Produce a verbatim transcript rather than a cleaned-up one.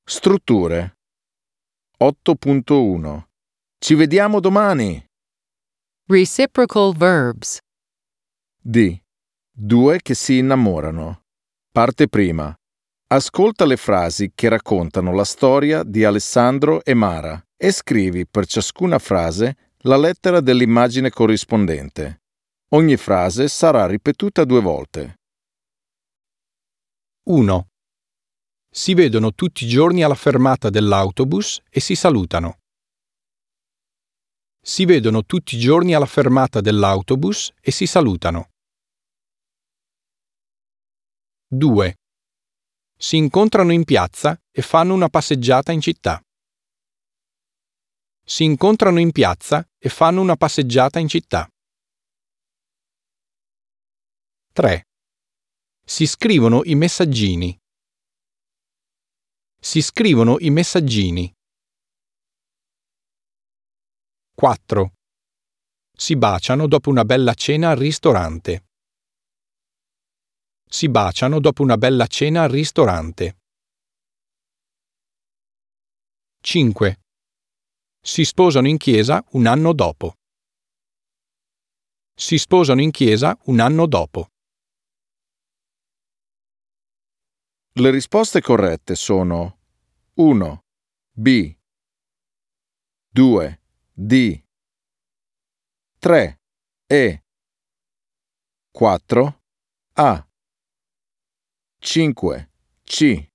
Strutture. otto punto uno. Ci vediamo domani. Reciprocal verbs. D. Due che si innamorano. Parte prima. Ascolta le frasi che raccontano la storia di Alessandro e Mara e scrivi per ciascuna frase la lettera dell'immagine corrispondente. Ogni frase sarà ripetuta due volte. uno. Si vedono tutti i giorni alla fermata dell'autobus e si salutano. Si vedono tutti i giorni alla fermata dell'autobus e si salutano. due. Si incontrano in piazza e fanno una passeggiata in città. Si incontrano in piazza e fanno una passeggiata in città. tre. Si scrivono i messaggini. Si scrivono i messaggini. quattro. Si baciano dopo una bella cena al ristorante. Si baciano dopo una bella cena al ristorante. cinque. Si sposano in chiesa un anno dopo. Si sposano in chiesa un anno dopo. Le risposte corrette sono uno. B. due. D. tre. E. quattro. A. cinque. C.